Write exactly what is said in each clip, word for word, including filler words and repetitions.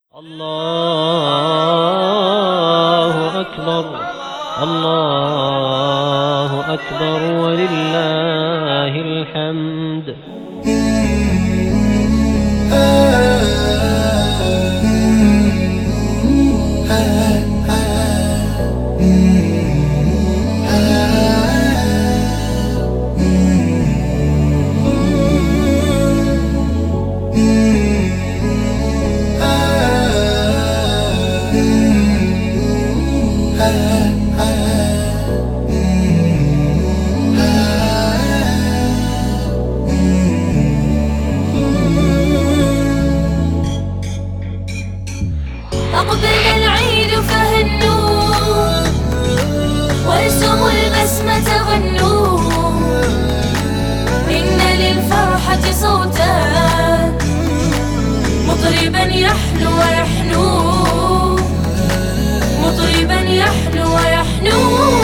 الله أكبر الله أكبر ولله الحمد. أقبل العيد فهنوا وارسموا البسمة غنوا، إن للفرحة صوتا مطربا يحلو ويحنو، مطربا يحلو ويحنو.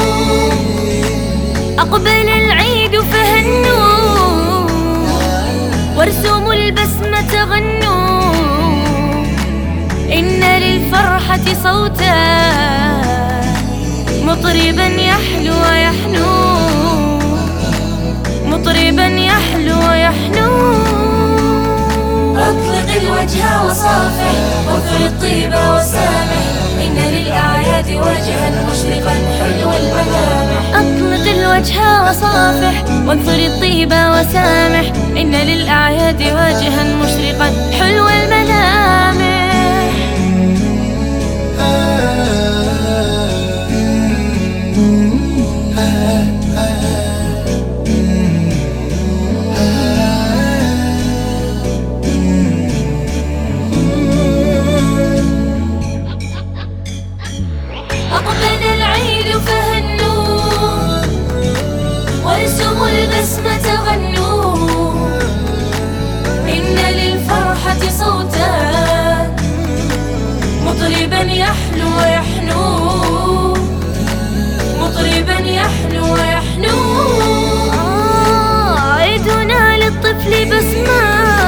أقبل العيد فهنوا وارسموا البسمة غنوا، إن للفرحة صوتا مطربا يحلو ويحنو، مطربا يحلو ويحنو. أطلق الوجه وصافح وانثر الطيب وسامح، إن للأعياد وجها مشرقا حلو الملامح. أطلق الوجه وصافح وانثر الطيب وسامح، إن للأعياد وجها مشرقا حلو الملامح. أقبل العيد فهنوا وارسموا البسمة غنوا، إن للفرحة صوتا مطربا يحلو ويحنو، مطربا يحلو ويحنو. آه عيدنا للطفل بسمة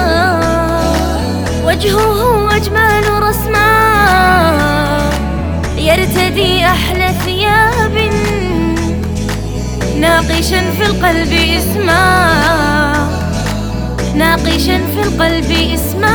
وجهه أجمل رسما، يرتدي أحلى ثياب ناقشا في القلب اسما، ناقشا في القلب اسما.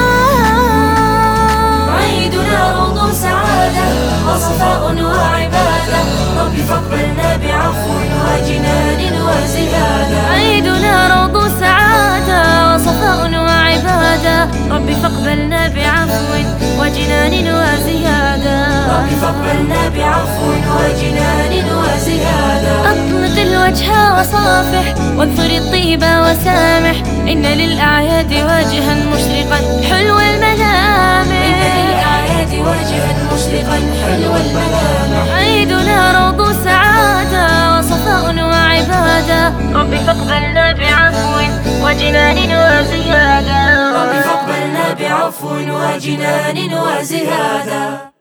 عيدنا روض سعادة وصفاء وعبادة، رب فاقبلنا بعفو وجنان وزيادة. عيدنا روض سعادة وصفاء وعبادة، رب فاقبلنا بعفو وجنان وزيادة، رب فاقبلنا بعفو وجنان وزيادة. أطلق الوجه وصافح وانثر الطيب وسامح، إن للأعياد وجها مشرقا حلو الملامح، إن للأعياد وجها مشرقا حلو الملامح. عيدنا روض سعادة وصفاء وعبادة، رب فاقبلنا بعفو وجنان وزيادة، رب فاقبلنا بعفو وجنان وزيادة.